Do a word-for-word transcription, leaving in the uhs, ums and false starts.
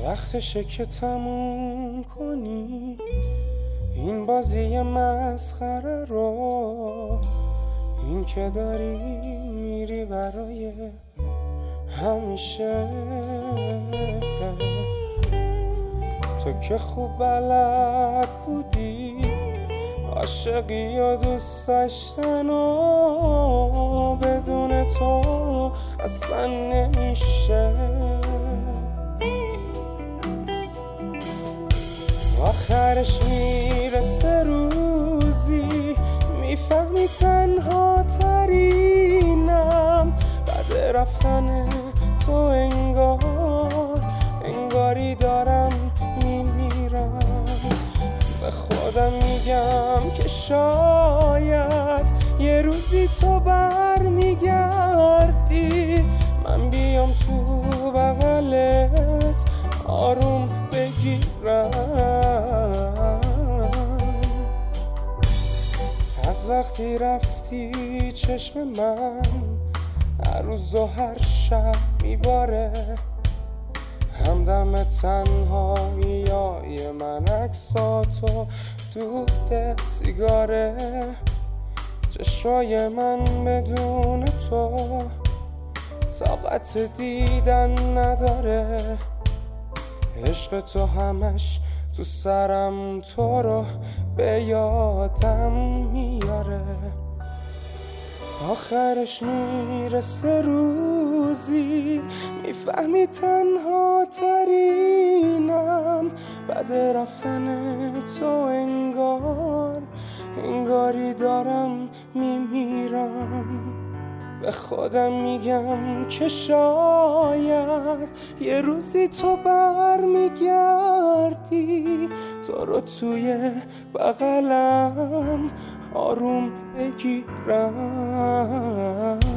وقتشه که تموم کنی این بازی مسخره رو، این که داری میری برای همیشه. تو که خوب بلد بودی عاشقی و دوست داشتن و بدون تو اصلا نمیشه. آخرش میرسه روزی میفهمی تنها ترینم بعد رفتن تو، انگار انگاری دارم میمیرم. به خودم میگم که شاید یه روزی تو بر میگردی، من بیام تو بغلت آروم بگیرم. از وقتی رفتی چشم من هر روز و هر شب میباره، همدم تنهایی من عکساتو دود سیگاره. چشای من بدون تو طاقت دیدن نداره، عشق تو همش تو سرم تو رو به یادم میاره. آخرش میرسه روزی میفهمی تنها ترینم بعد رفتن تو، انگار انگاری دارم میمیرم. به خودم میگم که شاید یه روزی تو بر میگردی، تو رو توی بغلم آروم بگیرم.